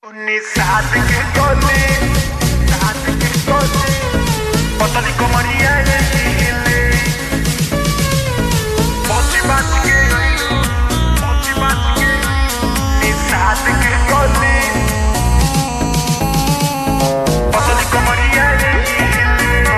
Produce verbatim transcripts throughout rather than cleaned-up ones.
उन्नीस सात के गोली सात के गोली पतली कमरिया ये हिले पहुंची बात के पहुंची बात के उन्नीस सात के गोली पतली कमरिया ये हिले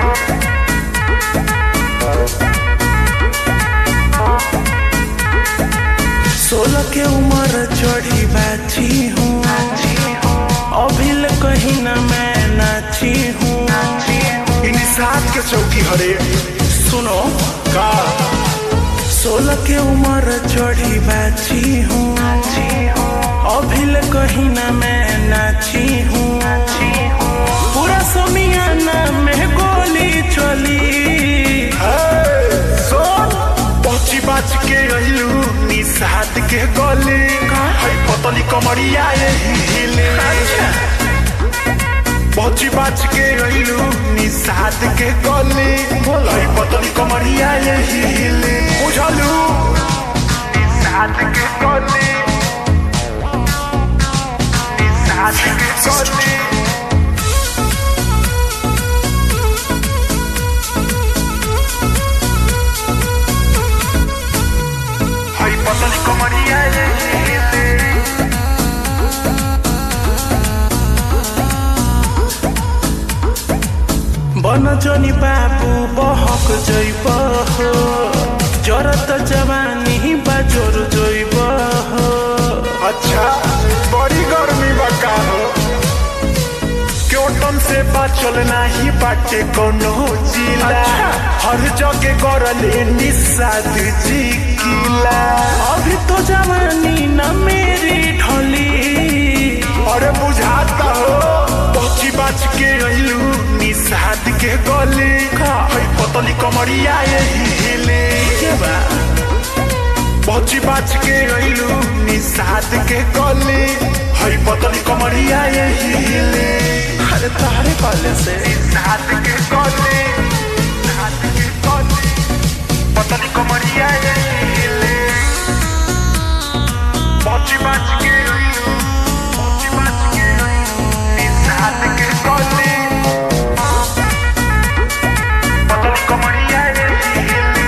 सोलह के उम्र चढ़ी बाची हूँ, अभिल कहीं न मैं नाची हूँ। उन्नीस सात के चौकी हरे सुनो का सोलह के उम्र चढ़ी बाची हूँ, अभिल कहीं न मैं नाची हूँ। पूरा समियाना में गोली चली पहुंची बाच के रहलू निसात के गली है पतली कमरिया ये हिले पहुंची बाच के रहलू निसात के गली है पतली कमरिया ये हिले बुझलू निसात के गली निसात के गली पतली कमरिया ये हिले बन जनी बाबू बहक जैब हो, जरत जवानी बाजोर जैब हो। अच्छा बड़ी गर्मी बका हो क्योटन से बाचल नाही बाटे कोनो जिला अच्छा। हर जगह करले निसाद जी किला अभी तो जवानी न मेरी ढली अरे बुझाता हो पहुंची बाच के रहलू निसाद के गली है पतली कमरिया ये हिले पहुंची बाच के रहलू निसाद के गली है पतली कमरिया ये हिले अरे तारे पाले से निसाद के गली निसाद के गली पतली कमरिया ये हिले पहुंची बाच के रहलू पहुंची बाच के रहलू निसाद के गली पतली कमरिया ये हिले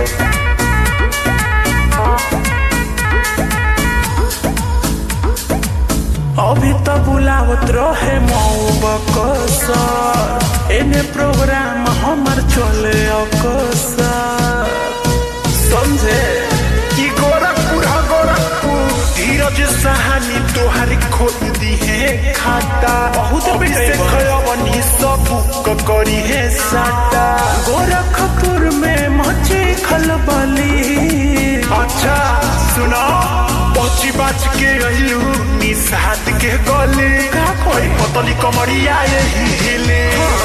अभी तो बुलावत रहे मऊ बकसर, एने प्रोग्राम हमार चले अकसर समझे कि गोरखपुर हा गोरखपुर धीरज सहानी तोहारी खोल दी है खाता बहुत से खयवनी सब करी है साटा गोरखपुर में मची खलबली। अच्छा सुना पहुंची बाच के रहलू निसाद के गली कोई पतली कमरिया ये हिले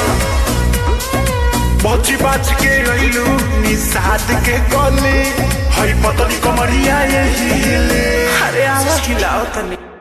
पहुंची बाच के रहलू निसाद के गली है पतली कमरिया ये हिले अरे आवा खिलाओ तनी